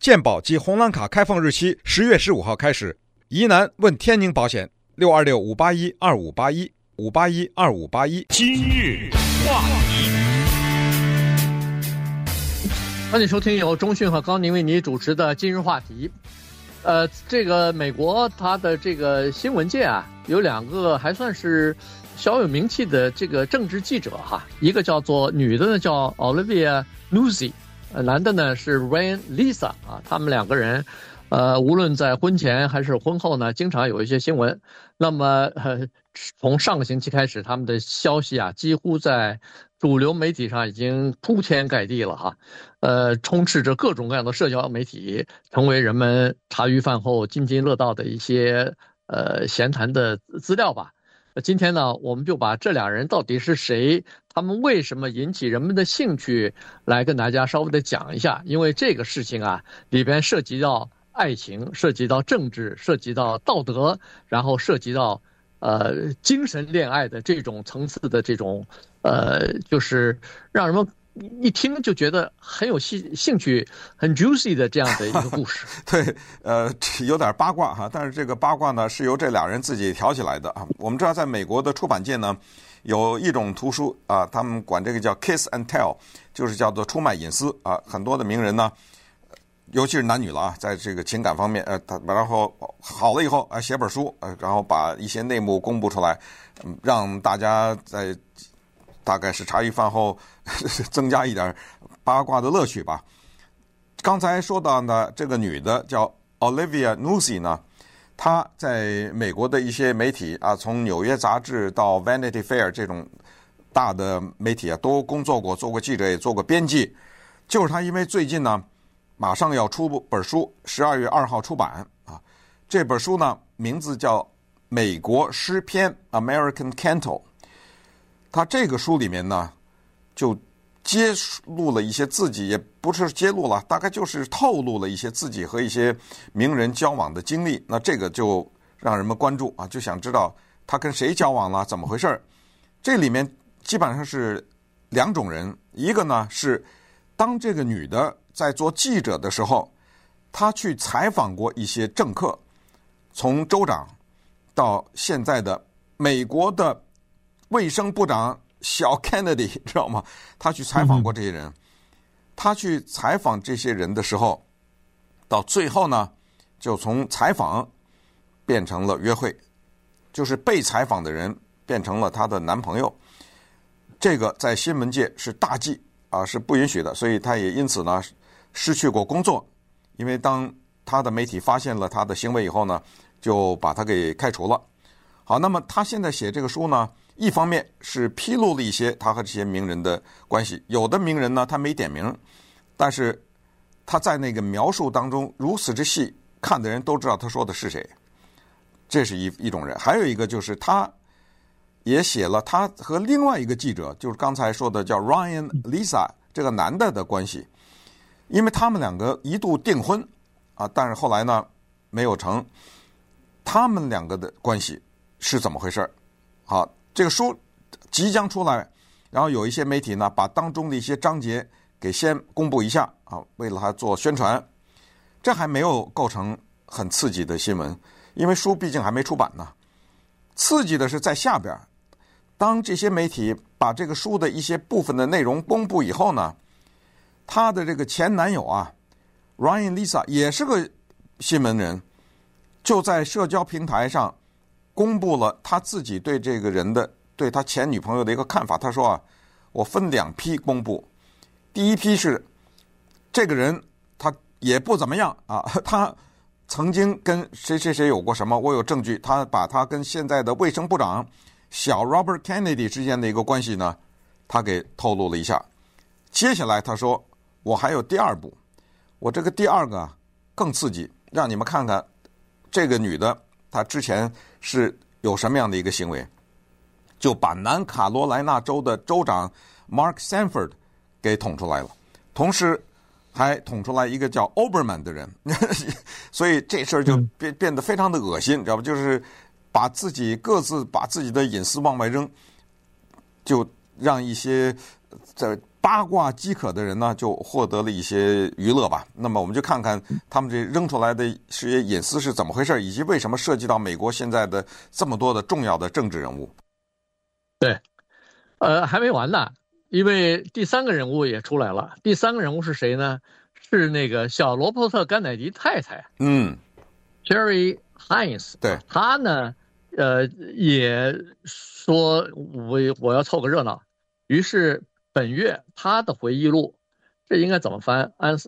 健保及红蓝卡开放日期10月15号开始。疑难问天宁保险，626-581-2581，581-2581。 今日话题， 欢迎收听由钟迅和高宁为你主持的今日话题。这个美国它的这个新闻界啊，有两个还算是小有名气的这个政治记者哈，一个叫做女的呢叫 Olivia Nuzzi， 男的呢是 Ryan Lisa 啊，他们两个人无论在婚前还是婚后呢，经常有一些新闻。那么从上个星期开始，他们的消息啊，几乎在主流媒体上已经铺天盖地了哈。充斥着各种各样的社交媒体，成为人们茶余饭后津津乐道的一些闲谈的资料吧。今天呢，我们就把这俩人到底是谁，他们为什么引起人们的兴趣，来跟大家稍微的讲一下。因为这个事情啊，里边涉及到爱情，涉及到政治，涉及到道德，然后涉及到精神恋爱的这种层次的这种就是让人们一听就觉得很有兴趣，很 juicy 的这样的一个故事。 对，有点八卦哈，但是这个八卦呢是由这俩人自己挑起来的啊。我们知道，在美国的出版界呢，有一种图书啊，他们管这个叫 kiss and tell， 就是叫做出卖隐私啊。很多的名人呢，尤其是男女了啊，在这个情感方面，然后好了以后写本书，然后把一些内幕公布出来，让大家在大概是茶余饭后增加一点八卦的乐趣吧。刚才说到呢，这个女的叫 Olivia Nuzzi 呢，她在美国的一些媒体啊，从纽约杂志到 Vanity Fair 这种大的媒体啊，都工作过，做过记者，也做过编辑。就是她因为最近呢，马上要出本书，12月2号出版啊。这本书呢，名字叫《美国诗篇》（American Canto）。他这个书里面呢，就揭露了一些自己，也不是揭露了，大概就是透露了一些自己和一些名人交往的经历。那这个就让人们关注啊，就想知道他跟谁交往了，怎么回事。这里面基本上是两种人，一个呢是当这个女的在做记者的时候，她去采访过一些政客，从州长到现在的美国的卫生部长小 Kennedy， 知道吗？他去采访过这些人。他去采访这些人的时候，到最后呢，就从采访变成了约会，就是被采访的人变成了他的男朋友。这个在新闻界是大忌啊，是不允许的。所以他也因此呢失去过工作，因为当他的媒体发现了他的行为以后呢，就把他给开除了。好，那么他现在写这个书呢，一方面是披露了一些他和这些名人的关系，有的名人呢他没点名，但是他在那个描述当中如此之细，看的人都知道他说的是谁，这是一种人。还有一个就是他也写了他和另外一个记者，就是刚才说的叫 Ryan Lisa 这个男的的关系，因为他们两个一度订婚啊，但是后来呢没有成。他们两个的关系是怎么回事？好，这个书即将出来，然后有一些媒体呢把当中的一些章节给先公布一下啊，为了他做宣传。这还没有构成很刺激的新闻，因为书毕竟还没出版呢。刺激的是在下边，当这些媒体把这个书的一些部分的内容公布以后呢，他的这个前男友啊 Ryan Lisa 也是个新闻人，就在社交平台上公布了他自己对这个人的，对他前女朋友的一个看法。他说啊，我分2批公布，第一批是这个人他也不怎么样啊，他曾经跟谁谁谁有过什么，我有证据。他把他跟现在的卫生部长小 Robert Kennedy 之间的一个关系呢，他给透露了一下。接下来他说，我还有第2步，我这个第2个更刺激，让你们看看这个女的她之前是有什么样的一个行为，就把南卡罗来纳州的州长 Mark Sanford 给捅出来了，同时还捅出来一个叫 Oberman 的人所以这事儿就变得非常的恶心，你知道吧？就是把自己各自把自己的隐私往外扔，就让一些在八卦饥渴的人呢，就获得了一些娱乐吧。那么我们就看看他们这扔出来的这些隐私是怎么回事，以及为什么涉及到美国现在的这么多的重要的政治人物。 对，还没完呢，因为第三个人物也出来了。第三个人物是谁呢？是那个小罗伯特·甘乃迪太太，Sherry Hines。 对， 他呢，也说我要凑个热闹，于是本月他的回忆录，这应该怎么翻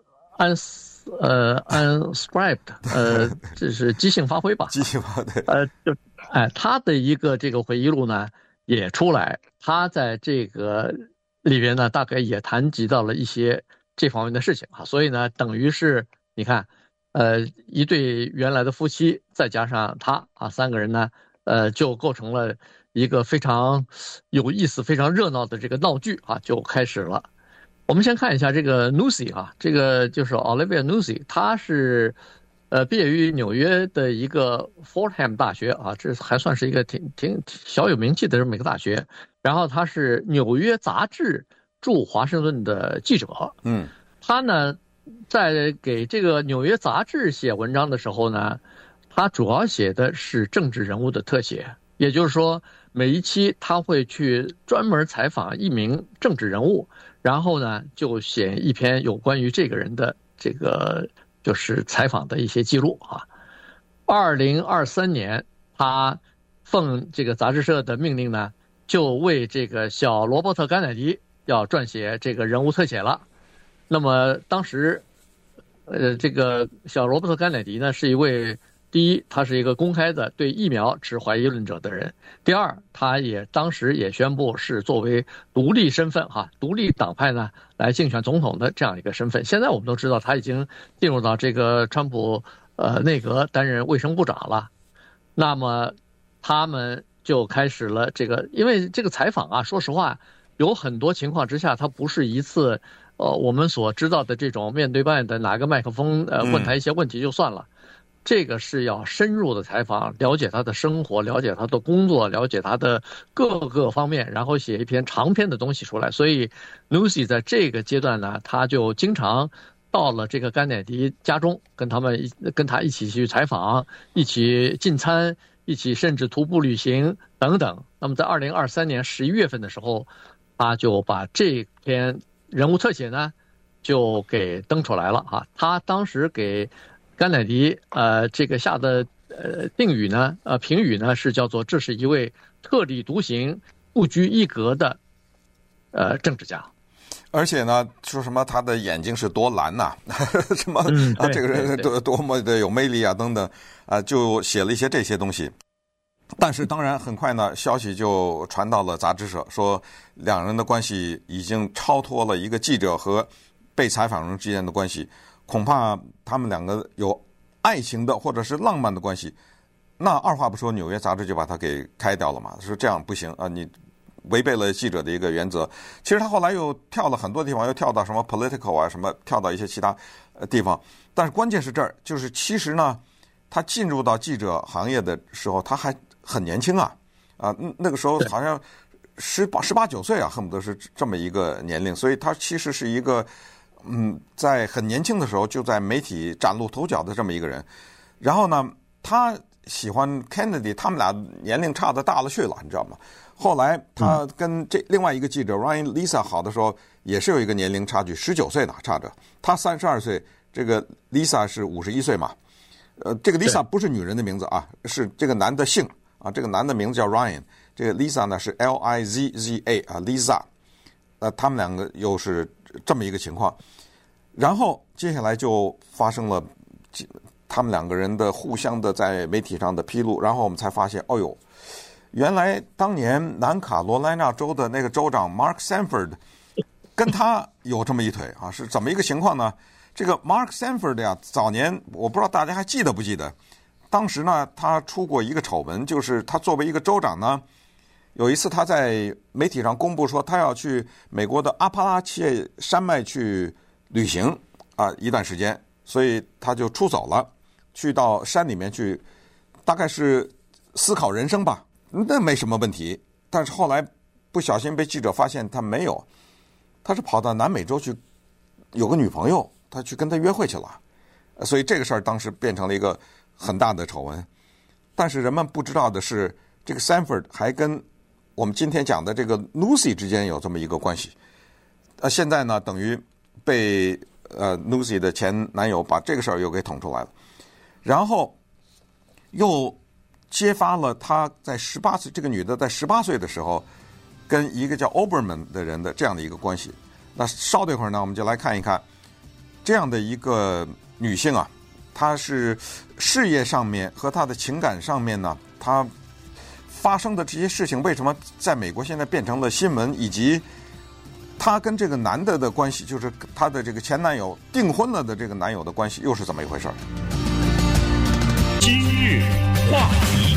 ？unscribed，这是即兴发挥吧？ 即兴发挥。 他的一个这个回忆录呢也出来，他在这个里边呢，大概也谈及到了一些这方面的事情啊，所以呢，等于是你看，一对原来的夫妻，再加上他啊，三个人呢，就构成了一个非常有意思、非常热闹的这个闹剧啊，就开始了。我们先看一下这个 Nuzzi 啊，这个就是 Olivia Nuzzi， 他是毕业于纽约的一个 Fordham 大学啊，这还算是一个挺小有名气的这么一个大学。然后他是纽约杂志驻华盛顿的记者，他呢在给这个纽约杂志写文章的时候呢，他主要写的是政治人物的特写，也就是说每一期他会去专门采访一名政治人物，然后呢就写一篇有关于这个人的这个就是采访的一些记录啊。2023年他奉这个杂志社的命令呢，就为这个小罗伯特·甘乃迪要撰写这个人物特写了。那么当时这个小罗伯特·甘乃迪呢，是一位第一，他是一个公开的对疫苗持怀疑论者的人；第二，他也当时也宣布是作为独立身份独立党派呢来竞选总统的这样一个身份。现在我们都知道他已经进入到这个川普内阁担任卫生部长了。那么他们就开始了这个，因为这个采访啊，说实话，有很多情况之下，它不是一次我们所知道的这种面对面的拿个麦克风问他一些问题就算了。这个是要深入的采访，了解他的生活，了解他的工作，了解他的各个方面，然后写一篇长篇的东西出来。所以 Lucy 在这个阶段呢，他就经常到了这个甘乃迪家中，跟他一起去采访，一起进餐，一起甚至徒步旅行等等。那么在2023年11月份的时候，他就把这篇人物特写呢就给登出来了啊。他当时给甘乃迪这个下的评语呢是叫做这是一位特立独行、不拘一格的政治家。 而且呢，说什么他的眼睛是多蓝呐、什么这个人多么的有魅力啊等等就写了一些这些东西。但是当然很快呢，消息就传到了杂志社，说两人的关系已经超脱了一个记者和被采访人之间的关系，恐怕他们两个有爱情的或者是浪漫的关系。那二话不说，纽约杂志就把他给开掉了嘛，说这样不行啊，你违背了记者的一个原则。其实他后来又跳了很多地方，又跳到什么 Political 啊，什么跳到一些其他地方。但是关键是这儿，就是其实呢，他进入到记者行业的时候，他还很年轻那个时候好像18、19岁啊，恨不得是这么一个年龄。所以他其实是一个在很年轻的时候就在媒体崭露头角的这么一个人。然后呢，他喜欢 Kennedy， 他们俩年龄差的大了去了，你知道吗？后来他跟另外一个记者 Ryan Lisa 好的时候，也是有一个年龄差距，19岁呢差着。他32岁，这个 Lisa 是51岁嘛。这个 Lisa 不是女人的名字啊，是这个男的姓啊。这个男的名字叫 Ryan， 这个 Lisa 呢是 Lizza 啊 Lisa。他们两个又是这么一个情况。然后接下来就发生了他们两个人的互相的在媒体上的披露，然后我们才发现，哦呦，原来当年南卡罗来纳州的那个州长 Mark Sanford 跟他有这么一腿啊，是怎么一个情况呢？这个 Mark Sanford 呀，早年我不知道大家还记得不记得，当时呢他出过一个丑闻，就是他作为一个州长呢，有一次他在媒体上公布说他要去美国的阿帕拉契山脉去旅行一段时间，所以他就出走了，去到山里面去，大概是思考人生吧，那没什么问题。但是后来不小心被记者发现他没有， 他是跑到南美洲去有个女朋友，他去跟她约会去了，所以这个事儿当时变成了一个很大的丑闻。但是人们不知道的是，这个 Sanford 还跟我们今天讲的这个 Lucy 之间有这么一个关系。现在呢，等于被Lucy 的前男友把这个事儿又给捅出来了，然后又揭发了她在18岁，这个女的在18岁的时候跟一个叫 Oberman 的人的这样的一个关系。那稍等一会儿呢，我们就来看一看这样的一个女性啊，她是事业上面和她的情感上面呢，她发生的这些事情为什么在美国现在变成了新闻，以及她跟这个男的的关系，就是她的这个前男友订婚了的这个男友的关系又是怎么一回事？ 今日话题，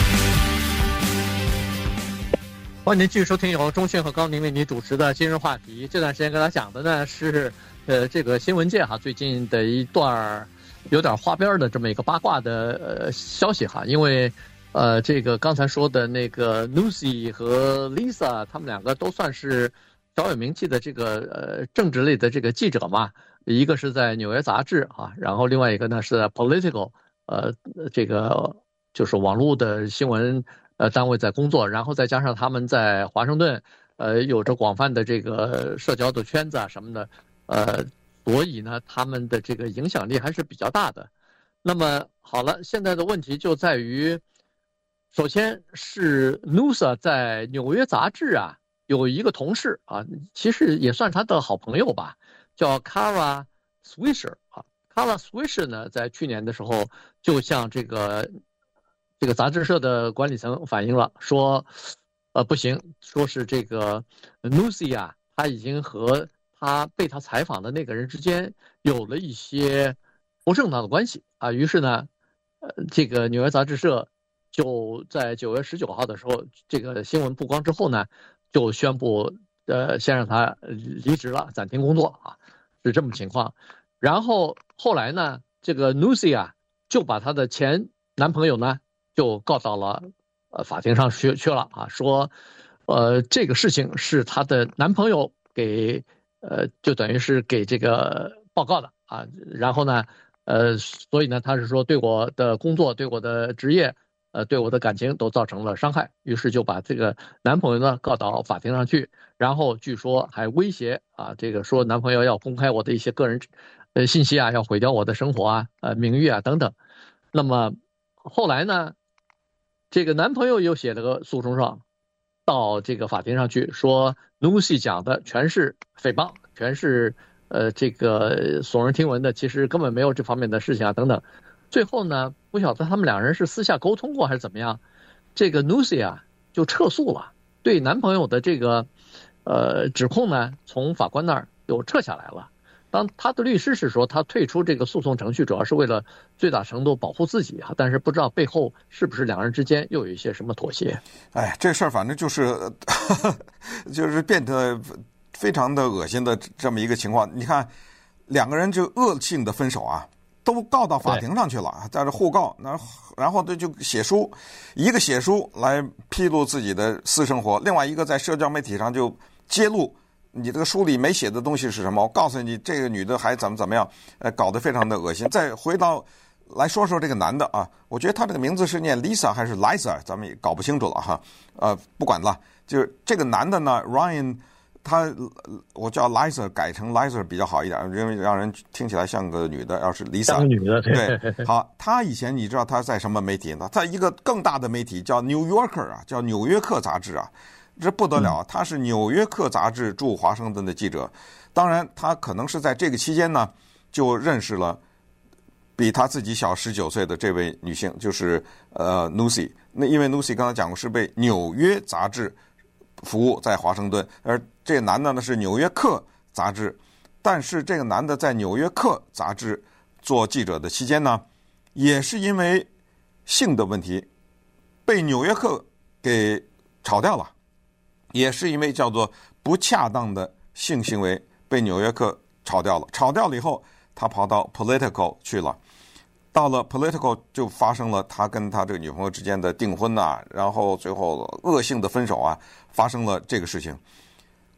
欢迎您继续收听由钟迅和高宁为您主持的今日话题。这段时间跟大家讲的呢是这个新闻界最近的一段有点花边的这么一个八卦的消息因为这个刚才说的那个 Lucy 和 Lisa 他们两个都算是小有名气的这个政治类的这个记者嘛，一个是在纽约杂志然后另外一个呢是在 Political 这个就是网络的新闻单位在工作，然后再加上他们在华盛顿有着广泛的这个社交的圈子什么的所以呢他们的这个影响力还是比较大的。那么好了，现在的问题就在于，首先是 Lucy 在纽约杂志有一个同事其实也算他的好朋友吧，叫 Kara Swisher Kara Swisher 呢，在去年的时候就向这个杂志社的管理层反映了，说不行，说是这个 Lucy 他已经和他被他采访的那个人之间有了一些不正当的关系于是呢这个纽约杂志社就在9月19号的时候，这个新闻曝光之后呢，就宣布先让他离职了，暂停工作是这么情况。然后后来呢，这个 Lucy 就把她的前男朋友呢就告到了法庭上去了说这个事情是她的男朋友给就等于是给这个报告的然后呢所以呢他是说对我的工作对我的职业对我的感情都造成了伤害，于是就把这个男朋友呢告到法庭上去，然后据说还威胁这个说男朋友要公开我的一些个人信息要毁掉我的生活名誉等等。那么后来呢，这个男朋友又写了个诉讼状到这个法庭上去，说 Lucy 讲的全是诽谤，全是这个耸人听闻的，其实根本没有这方面的事情等等。最后呢，不晓得他们两人是私下沟通过还是怎么样，这个 Lucy 就撤诉了，对男朋友的这个指控呢从法官那儿又撤下来了。当他的律师是说他退出这个诉讼程序主要是为了最大程度保护自己但是不知道背后是不是两人之间又有一些什么妥协。 这事儿反正就是就是变得非常的恶心的这么一个情况。你看两个人就恶性的分手都告到法庭上去了，在这互告，然后就写书，一个写书来披露自己的私生活，另外一个在社交媒体上就揭露你这个书里没写的东西是什么，我告诉你这个女的还怎么样，搞得非常的恶心。再回到来说说这个男的我觉得他这个名字是念 Lisa 还是 Liza， 咱们也搞不清楚了不管了，就是这个男的呢 Ryan， 我叫 Liza 改成 Liza 比较好一点，因为让人听起来像个女的，要是 Lisa 像个女的对。好，他以前你知道他在什么媒体呢？他一个更大的媒体叫 New Yorker 叫纽约客杂志这不得了，他是纽约客杂志驻华盛顿的记者。当然他可能是在这个期间呢就认识了比他自己小19岁的这位女性，就是Lucy。那因为 Lucy 刚才讲过是被纽约杂志服务在华盛顿，而这个男的呢是纽约客杂志。但是这个男的在纽约客杂志做记者的期间呢，也是因为性的问题被纽约客给炒掉了，也是因为叫做不恰当的性行为被纽约客炒掉了。炒掉了以后，他跑到 Political 去了。到了 Political 就发生了他跟他这个女朋友之间的订婚然后最后恶性的分手发生了这个事情。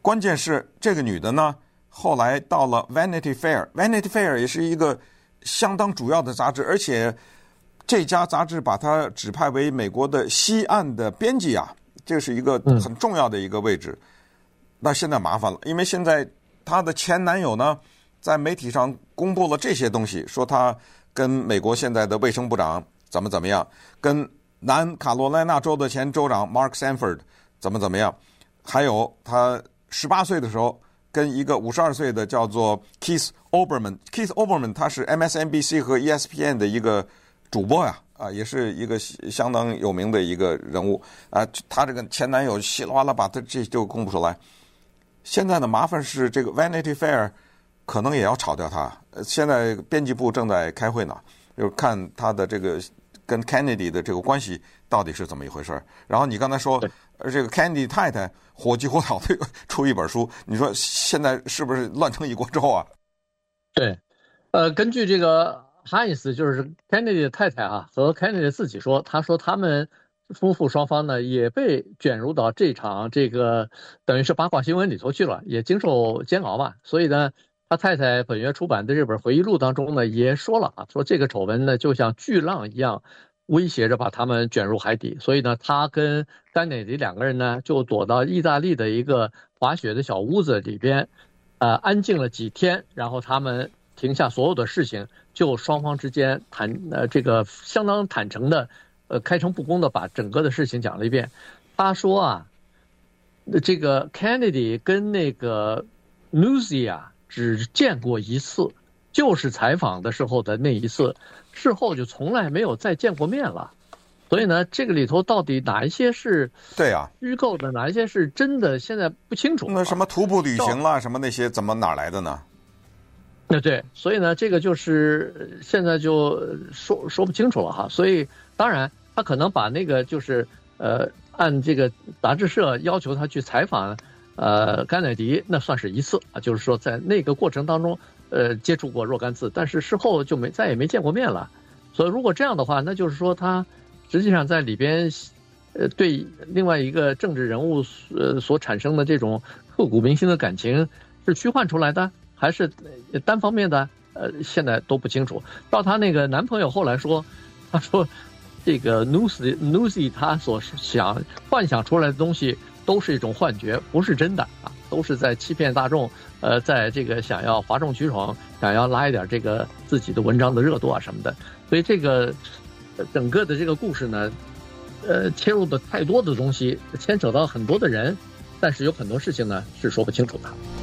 关键是这个女的呢，后来到了 Vanity Fair，Vanity Fair 也是一个相当主要的杂志，而且这家杂志把她指派为美国的西岸的编辑啊，这是一个很重要的一个位置。那现在麻烦了，因为现在她的前男友呢，在媒体上公布了这些东西，说他跟美国现在的卫生部长怎么样，跟南卡罗来纳州的前州长 Mark Sanford 怎么样，还有他18岁的时候跟一个52岁的叫做 Keith Olbermann，Keith Olbermann 他是 MSNBC 和 ESPN 的一个主播呀，也是一个相当有名的一个人物啊。他这个前男友稀里哗啦把他这就公布出来。现在的麻烦是这个 Vanity Fair 可能也要炒掉他。现在编辑部正在开会呢，就是看他的这个跟 Kennedy 的这个关系到底是怎么一回事。然后你刚才说，这个 Kennedy 太太火急火燎的出一本书，你说现在是不是乱成一锅粥啊？ 对，根据这个 Heinz 就是 Kennedy 的太太啊，和 Kennedy 自己说，他说他们夫妇双方呢也被卷入到这场这个等于是八卦新闻里头去了，也经受煎熬嘛。所以呢，他太太本月出版的这本回忆录当中呢也说了啊，说这个丑闻呢就像巨浪一样威胁着把他们卷入海底。所以呢，他跟甘乃迪两个人呢就躲到意大利的一个滑雪的小屋子里边，安静了几天，然后他们停下所有的事情，就双方之间这个相当坦诚的。开诚布公的把整个的事情讲了一遍。他说啊，这个 Kennedy 跟那个 Newsy 啊只见过一次，就是采访的时候的那一次，事后就从来没有再见过面了。所以呢，这个里头到底哪一些是对啊虚构的，哪一些是真的，现在不清楚。 那什么徒步旅行啦，什么那些怎么哪来的呢？ 对，所以呢，这个就是现在就说不清楚了哈。所以当然。他可能把那个就是按这个杂志社要求他去采访甘乃迪，那算是一次啊，就是说在那个过程当中接触过若干次，但是事后就再也没见过面了。所以如果这样的话，那就是说他实际上在里边对另外一个政治人物所产生的这种刻骨铭心的感情是虚幻出来的，还是单方面的？现在都不清楚。到她那个男朋友后来说，他说。这个 Newsy 他所幻想出来的东西都是一种幻觉，不是真的啊，都是在欺骗大众，在这个想要哗众取宠，想要拉一点这个自己的文章的热度啊什么的。所以这个整个的这个故事呢，切入的太多的东西，牵扯到很多的人，但是有很多事情呢是说不清楚的。